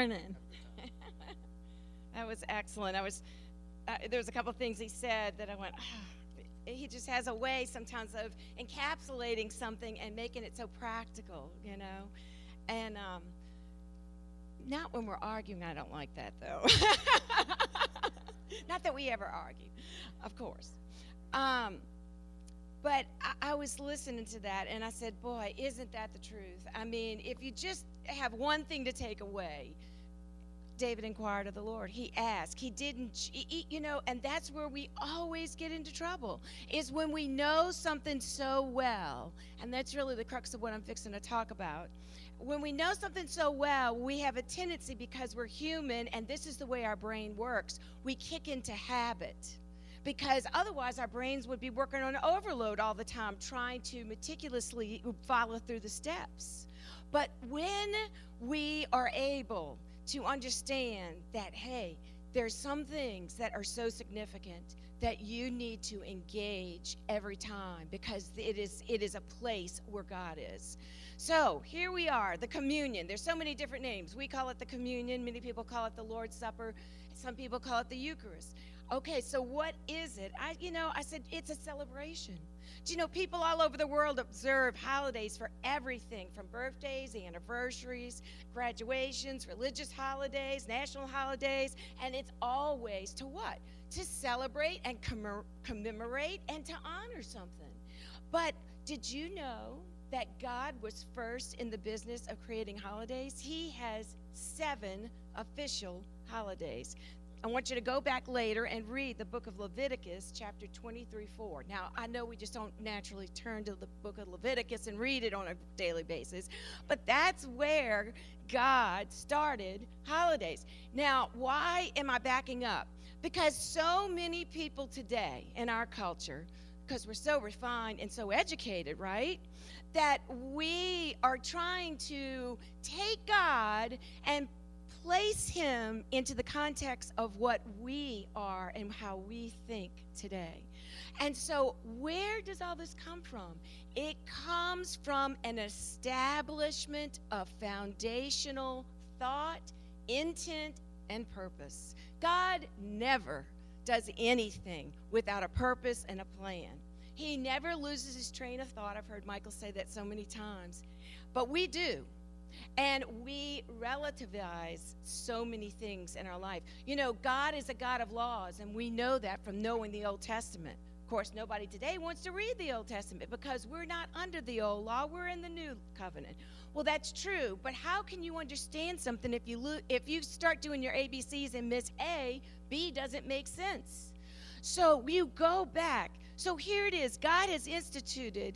morning. That was excellent. There's a couple things he said that I went, he just has a way sometimes of encapsulating something and making it so practical, you know. And not when we're arguing, I don't like that, though. Not that we ever argue, of course. But I was listening to that, and I said, boy, isn't that the truth? I mean, if you just have one thing to take away, David inquired of the Lord. He asked. He didn't, you know, and that's where we always get into trouble, is when we know something so well, and that's really the crux of what I'm fixing to talk about. When we know something so well, we have a tendency, because we're human, and this is the way our brain works, we kick into habit. Because otherwise our brains would be working on overload all the time, trying to meticulously follow through the steps. But when we are able to understand that, hey, there's some things that are so significant that you need to engage every time, because it is a place where God is. So here we are, the communion. There's so many different names. We call it the communion. Many people call it the Lord's Supper. Some people call it the Eucharist. Okay, so what is it? I said it's a celebration. Do you know, people all over the world observe holidays for everything, from birthdays, anniversaries, graduations, religious holidays, national holidays, and it's always to what? To celebrate and commemorate and to honor something. But did you know that God was first in the business of creating holidays? He has 7 official holidays. I want you to go back later and read the book of Leviticus, chapter 23:4. Now, I know we just don't naturally turn to the book of Leviticus and read it on a daily basis, but that's where God started holidays. Now, why am I backing up? Because so many people today in our culture, because we're so refined and so educated, right, that we are trying to take God and place him into the context of what we are and how we think today. And so where does all this come from? It comes from an establishment of foundational thought, intent, and purpose. God never does anything without a purpose and a plan. He never loses his train of thought. I've heard Michael say that so many times. But we do. And we relativize so many things in our life. You know, God is a God of laws, and we know that from knowing the Old Testament. Of course, nobody today wants to read the Old Testament because we're not under the old law, we're in the new covenant. Well, that's true, but how can you understand something if you start doing your ABCs and miss A, B doesn't make sense? So you go back. So here it is. God has instituted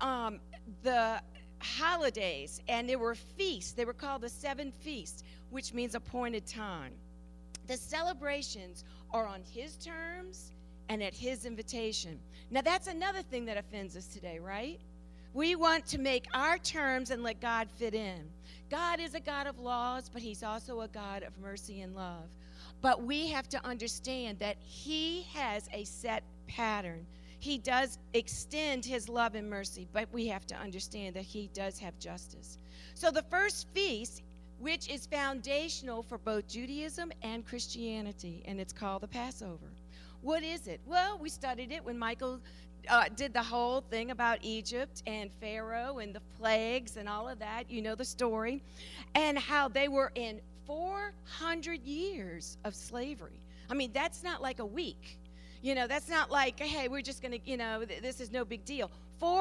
the holidays, and there were feasts. They were called the 7 feasts, which means appointed time. The celebrations are on his terms and at his invitation. Now, that's another thing that offends us today, right? We want to make our terms and let God fit in. God is a God of laws, but he's also a God of mercy and love. But we have to understand that he has a set pattern. He does extend his love and mercy, but we have to understand that he does have justice. So the first feast, which is foundational for both Judaism and Christianity, and it's called the Passover. What is it? Well, we studied it when Michael did the whole thing about Egypt and Pharaoh and the plagues and all of that. You know the story. And how they were in 400 years of slavery. I mean, that's not like a week. You know, that's not like, hey, we're just going to, this is no big deal.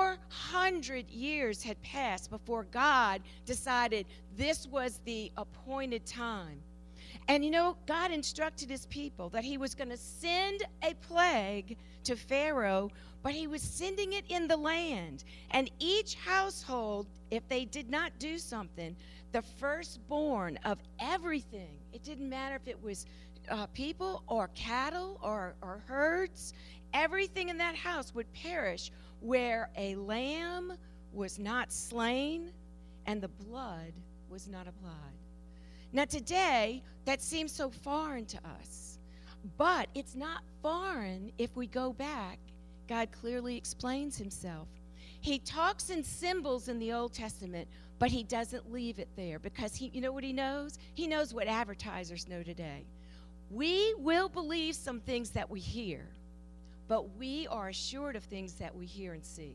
400 years had passed before God decided this was the appointed time. And, God instructed his people that he was going to send a plague to Pharaoh, but he was sending it in the land. And each household, if they did not do something, the firstborn of everything, it didn't matter if it was people or cattle or herds, everything in that house would perish where a lamb was not slain and the blood was not applied. Now today, that seems so foreign to us, but it's not foreign if we go back. God clearly explains himself. He talks in symbols in the Old Testament, But he doesn't leave it there because you know what he knows? He knows what advertisers know today. We will believe some things that we hear, but we are assured of things that we hear and see.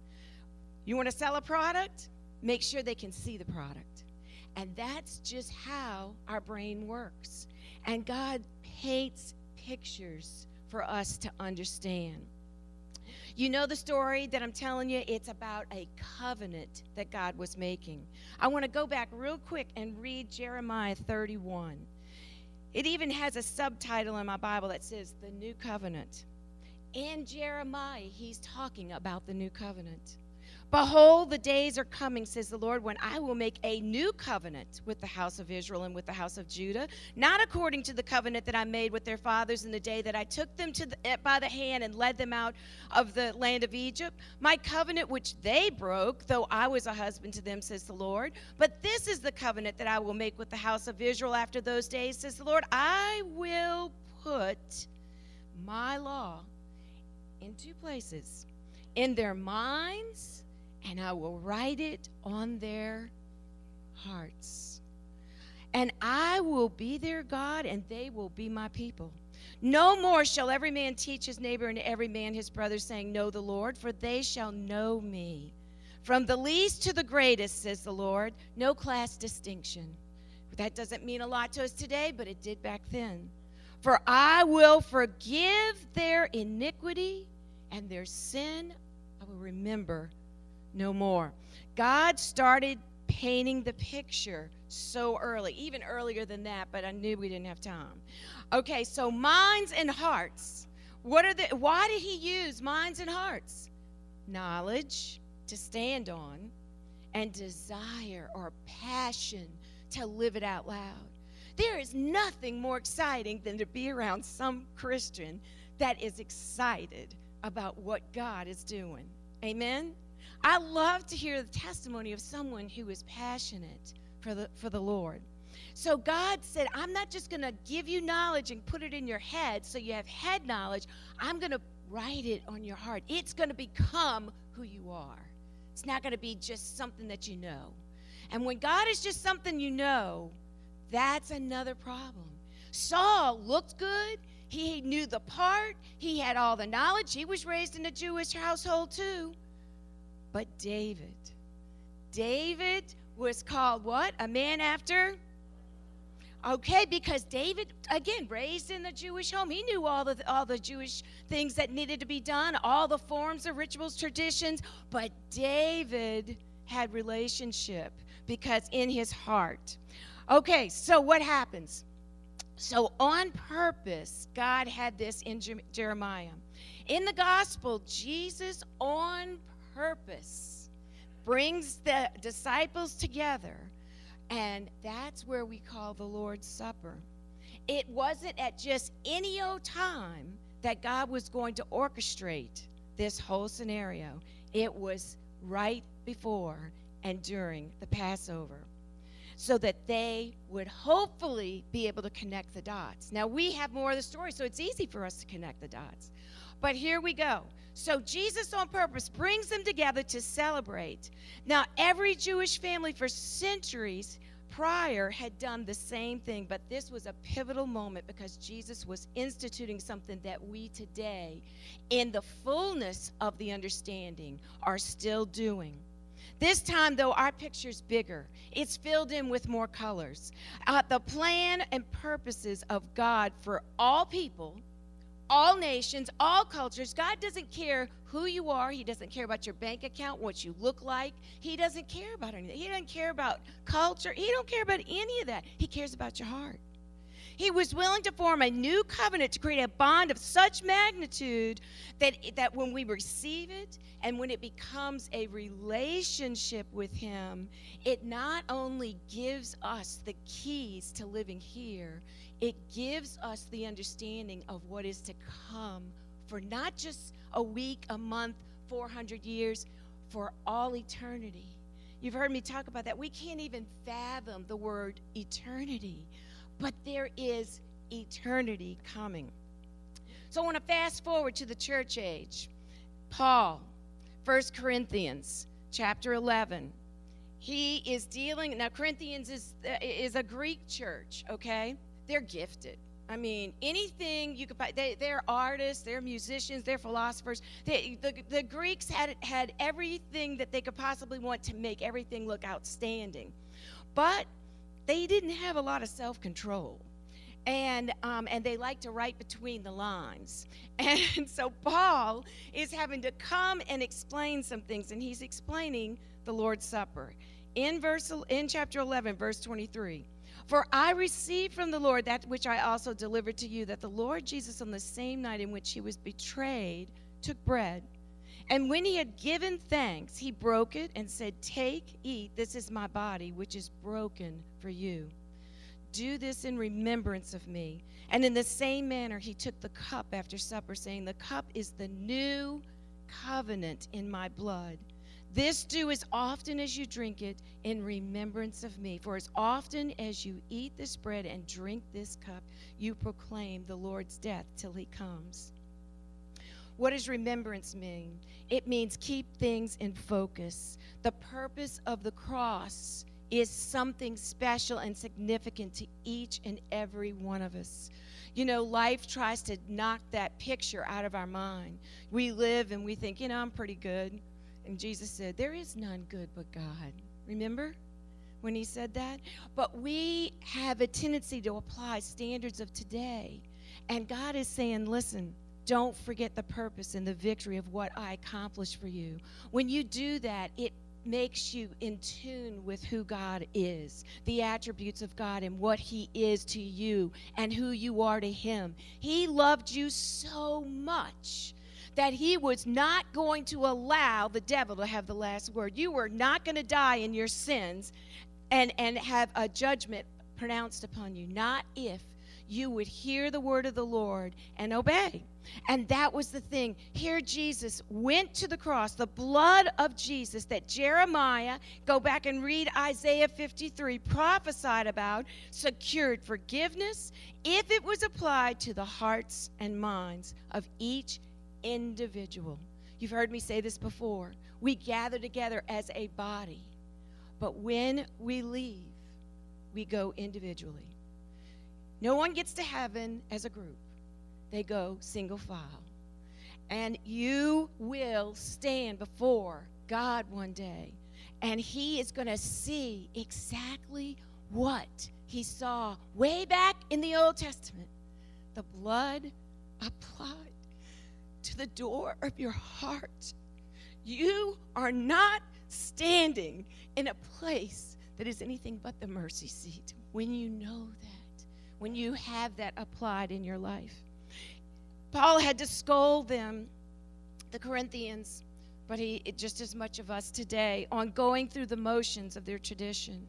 You want to sell a product? Make sure they can see the product. And that's just how our brain works. And God paints pictures for us to understand. You know the story that I'm telling you? It's about a covenant that God was making. I want to go back real quick and read Jeremiah 31. It even has a subtitle in my Bible that says, The New Covenant. In Jeremiah, he's talking about the new covenant. Behold, the days are coming, says the Lord, when I will make a new covenant with the house of Israel and with the house of Judah, not according to the covenant that I made with their fathers in the day that I took them by the hand and led them out of the land of Egypt, my covenant which they broke, though I was a husband to them, says the Lord. But this is the covenant that I will make with the house of Israel after those days, says the Lord. I will put my law in two places, in their minds, and I will write it on their hearts. And I will be their God, and they will be my people. No more shall every man teach his neighbor and every man his brother, saying, Know the Lord, for they shall know me. From the least to the greatest, says the Lord, no class distinction. That doesn't mean a lot to us today, but it did back then. For I will forgive their iniquity, and their sin I will remember no more. God started painting the picture so early, even earlier than that, but I knew we didn't have time. Okay, so minds and hearts. Why did he use minds and hearts? Knowledge to stand on and desire or passion to live it out loud. There is nothing more exciting than to be around some Christian that is excited about what God is doing. Amen? I love to hear the testimony of someone who is passionate for the Lord. So God said, I'm not just going to give you knowledge and put it in your head so you have head knowledge. I'm going to write it on your heart. It's going to become who you are. It's not going to be just something that you know. And when God is just something you know, that's another problem. Saul looked good. He knew the part. He had all the knowledge. He was raised in a Jewish household too. But David was called what? A man after? Okay, because David, again, raised in the Jewish home. He knew all the Jewish things that needed to be done, all the forms of rituals, traditions. But David had relationship because in his heart. Okay, so what happens? So on purpose, God had this in Jeremiah. In the gospel, Jesus on purpose brings the disciples together, and that's where we call the Lord's Supper. It wasn't at just any old time that God was going to orchestrate this whole scenario. It was right before and during the Passover, so that they would hopefully be able to connect the dots. Now, we have more of the story, so it's easy for us to connect the dots. But here we go. So Jesus on purpose brings them together to celebrate. Now, every Jewish family for centuries prior had done the same thing, but this was a pivotal moment because Jesus was instituting something that we today, in the fullness of the understanding, are still doing. This time, though, our picture's bigger. It's filled in with more colors. The plan and purposes of God for all people, all nations, all cultures. God doesn't care who you are. He doesn't care about your bank account, what you look like. He doesn't care about anything. He doesn't care about culture. He don't care about any of that. He cares about your heart. He was willing to form a new covenant to create a bond of such magnitude that when we receive it and when it becomes a relationship with him, it not only gives us the keys to living here, it gives us the understanding of what is to come for not just a week, a month, 400 years, for all eternity. You've heard me talk about that. We can't even fathom the word eternity. But there is eternity coming. So I want to fast forward to the church age. Paul, 1 Corinthians chapter 11. He is dealing, now Corinthians is a Greek church, okay? They're gifted. I mean, anything you could buy, they're artists, they're musicians, they're philosophers. The Greeks had everything that they could possibly want to make everything look outstanding. But they didn't have a lot of self-control. And they like to write between the lines. And so Paul is having to come and explain some things, and he's explaining the Lord's Supper. In chapter 11, verse 23, for I received from the Lord that which I also delivered to you, that the Lord Jesus on the same night in which he was betrayed took bread. And when he had given thanks, he broke it and said, take, eat, this is my body, which is broken for you. Do this in remembrance of me. And in the same manner he took the cup after supper, saying, the cup is the new covenant in my blood. This do as often as you drink it in remembrance of me. For as often as you eat this bread and drink this cup, you proclaim the Lord's death till he comes. What does remembrance mean? It means keep things in focus. The purpose of the cross is something special and significant to each and every one of us. You know, life tries to knock that picture out of our mind. We live and we think, I'm pretty good. And Jesus said, there is none good but God. Remember when he said that? But we have a tendency to apply standards of today. And God is saying, listen, don't forget the purpose and the victory of what I accomplished for you. When you do that, it makes you in tune with who God is, the attributes of God and what he is to you and who you are to him. He loved you so much that he was not going to allow the devil to have the last word. You were not going to die in your sins and have a judgment pronounced upon you, not if you would hear the word of the Lord and obey. And that was the thing. Here Jesus went to the cross, the blood of Jesus that Jeremiah, go back and read Isaiah 53, prophesied about, secured forgiveness if it was applied to the hearts and minds of each individual. You've heard me say this before. We gather together as a body, but when we leave, we go individually. No one gets to heaven as a group. They go single file. And you will stand before God one day, and he is going to see exactly what he saw way back in the Old Testament. The blood applied to the door of your heart. You are not standing in a place that is anything but the mercy seat when you know that, when you have that applied in your life. Paul had to scold them, the Corinthians, but just as much of us today, on going through the motions of their tradition.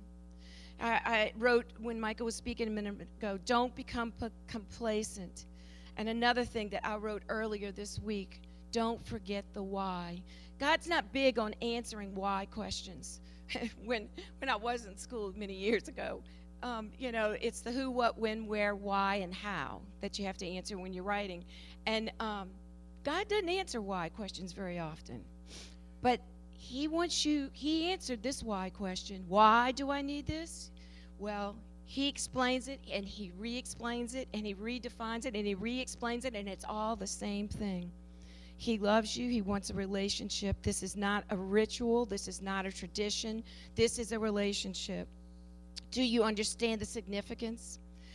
I wrote when Michael was speaking a minute ago, don't become complacent. And another thing that I wrote earlier this week, don't forget the why. God's not big on answering why questions. When I was in school many years ago, it's the who, what, when, where, why, and how that you have to answer when you're writing. And God doesn't answer why questions very often. But he answered this why question. Why do I need this? Well, he explains it, and he re-explains it, and he redefines it, and he re-explains it, and it's all the same thing. He loves you. He wants a relationship. This is not a ritual. This is not a tradition. This is a relationship. Do you understand the significance?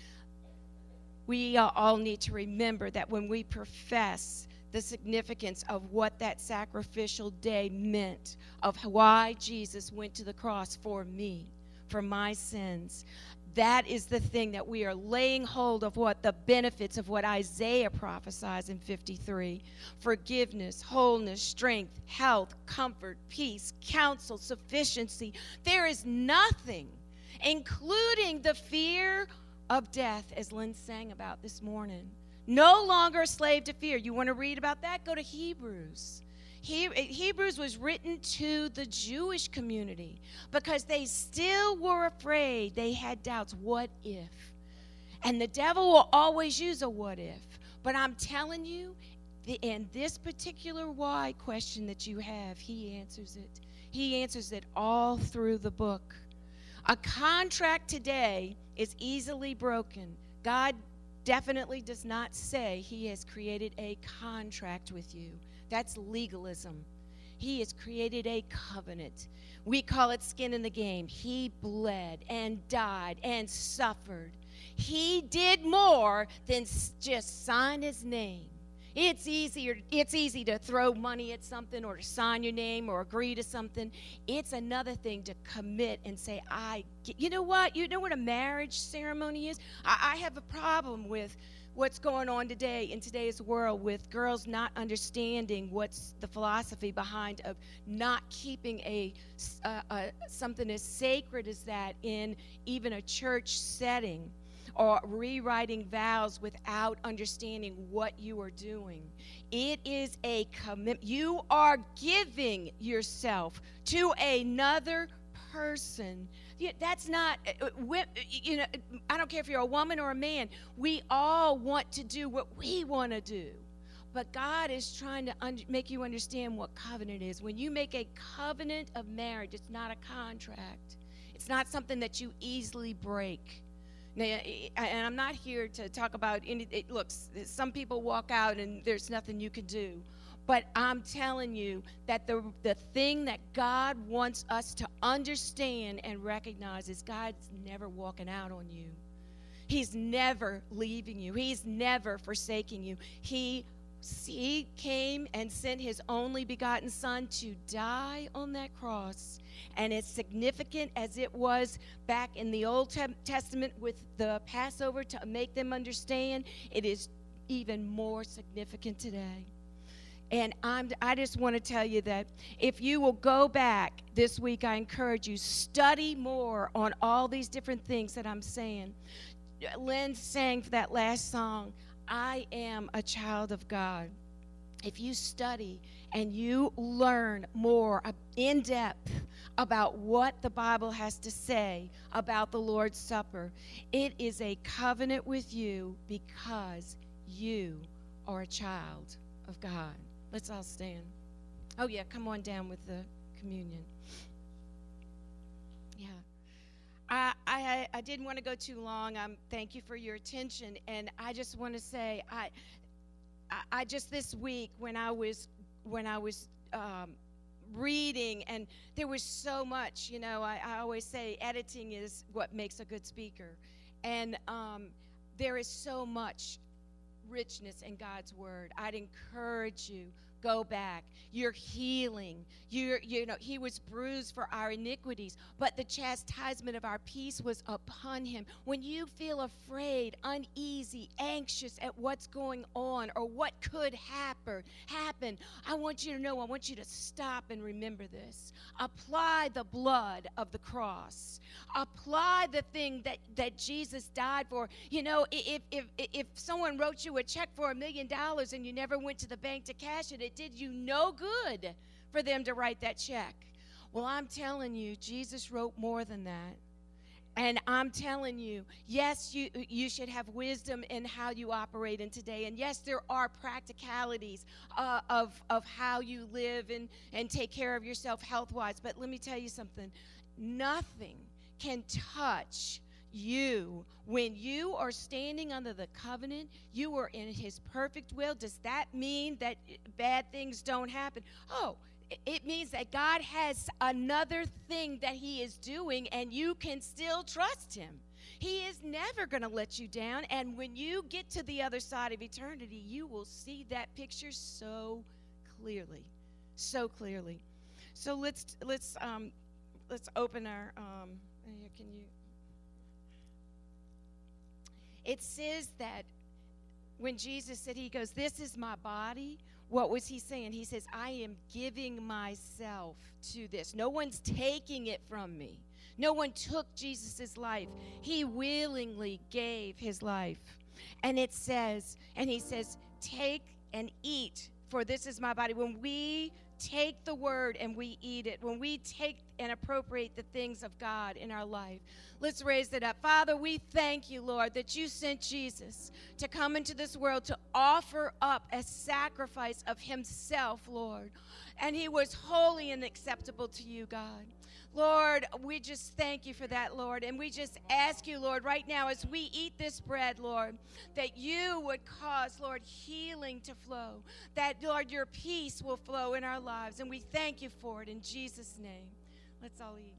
We all need to remember that when we profess the significance of what that sacrificial day meant, of why Jesus went to the cross for me, for my sins, that is the thing that we are laying hold of, what the benefits of what Isaiah prophesies in 53. Forgiveness, wholeness, strength, health, comfort, peace, counsel, sufficiency. There is nothing, including the fear of death, as Lynn sang about this morning. No longer a slave to fear. You want to read about that? Go to Hebrews. Hebrews was written to the Jewish community because they still were afraid. They had doubts. What if? And the devil will always use a what if. But I'm telling you, in this particular why question that you have, he answers it. He answers it all through the book. A contract today is easily broken. God definitely does not say he has created a contract with you. That's legalism. He has created a covenant. We call it skin in the game. He bled and died and suffered. He did more than just sign his name. It's easy to throw money at something or to sign your name or agree to something. It's another thing to commit and say, you know what? You know what a marriage ceremony is? I have a problem with what's going on today in today's world with girls not understanding what's the philosophy behind of not keeping something as sacred as that in even a church setting, or rewriting vows without understanding what you are doing. It is a commitment. You are giving yourself to another person. That's not, I don't care if you're a woman or a man. We all want to do what we want to do. But God is trying to make you understand what covenant is. When you make a covenant of marriage, it's not a contract. It's not something that you easily break. Now, and I'm not here to talk about any. Look, some people walk out and there's nothing you can do. But I'm telling you that the thing that God wants us to understand and recognize is God's never walking out on you. He's never leaving you. He's never forsaking you. He came and sent his only begotten Son to die on that cross. And as significant as it was back in the Old Testament with the Passover to make them understand, it is even more significant today. And I just want to tell you that if you will go back this week, I encourage you, study more on all these different things that I'm saying. Lynn sang for that last song, I am a child of God. If you study and you learn more in depth about what the Bible has to say about the Lord's Supper, it is a covenant with you because you are a child of God. Let's all stand. Oh, yeah, come on down with the communion. Yeah. I didn't want to go too long. Thank you for your attention. And I just want to say, I just this week when I was reading, and there was so much, I always say editing is what makes a good speaker. And there is so much richness in God's word. I'd encourage you, go back. You're healing. He was bruised for our iniquities, but the chastisement of our peace was upon him. When you feel afraid, uneasy, anxious at what's going on or what could happen, I want you to know, I want you to stop and remember this. Apply the blood of the cross. Apply the thing that Jesus died for. If someone wrote you a check for $1 million and you never went to the bank to cash it, it did you no good for them to write that check. Well, I'm telling you, Jesus wrote more than that. And I'm telling you, yes, you should have wisdom in how you operate in today. And yes, there are practicalities of how you live and take care of yourself health-wise. But let me tell you something. Nothing can touch you when you are standing under the covenant. You are in his perfect will. Does that mean that bad things don't happen? Oh, it means that God has another thing that he is doing, and you can still trust him. He is never going to let you down. And when you get to the other side of eternity, you will see that picture so clearly, so clearly. So let's open our. Can you? It says that when Jesus said, he goes, "This is my body." What was he saying? He says, I am giving myself to this. No one's taking it from me. No one took Jesus' life. He willingly gave his life. And it says, and he says, take and eat, for this is my body. When we take the word and we eat it, when we take and appropriate the things of God in our life. Let's raise it up. Father, we thank you, Lord, that you sent Jesus to come into this world to offer up a sacrifice of himself, Lord. And he was holy and acceptable to you, God. Lord, we just thank you for that, Lord. And we just ask you, Lord, right now as we eat this bread, Lord, that you would cause, Lord, healing to flow. That, Lord, your peace will flow in our lives. And we thank you for it in Jesus' name. Let's all eat.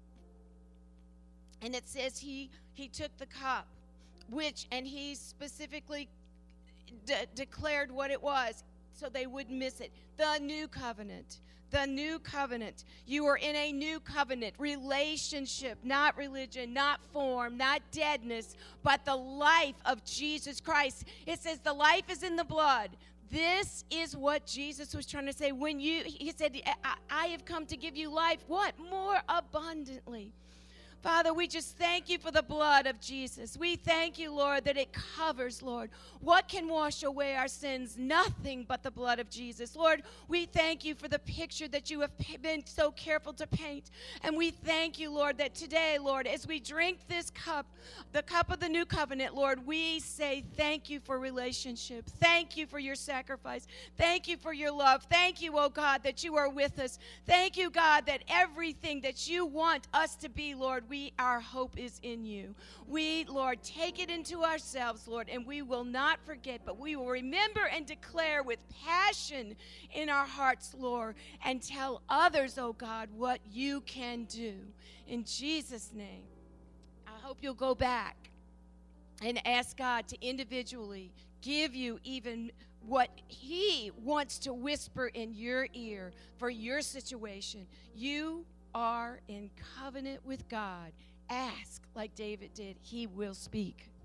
And it says he took the cup, and he specifically declared what it was so they wouldn't miss it. The new covenant. The new covenant. You are in a new covenant. Relationship, not religion, not form, not deadness, but the life of Jesus Christ. It says the life is in the blood. This is what Jesus was trying to say. He said, I have come to give you life. What? More abundantly. Father, we just thank you for the blood of Jesus. We thank you, Lord, that it covers, Lord. What can wash away our sins? Nothing but the blood of Jesus. Lord, we thank you for the picture that you have been so careful to paint. And we thank you, Lord, that today, Lord, as we drink this cup, the cup of the new covenant, Lord, we say thank you for relationship. Thank you for your sacrifice. Thank you for your love. Thank you, oh God, that you are with us. Thank you, God, that everything that you want us to be, Lord, our hope is in you. We, Lord, take it into ourselves, Lord, and we will not forget, but we will remember and declare with passion in our hearts, Lord, and tell others, oh God, what you can do. In Jesus' name, I hope you'll go back and ask God to individually give you even what he wants to whisper in your ear for your situation. You are in covenant with God. Ask like David did. He will speak.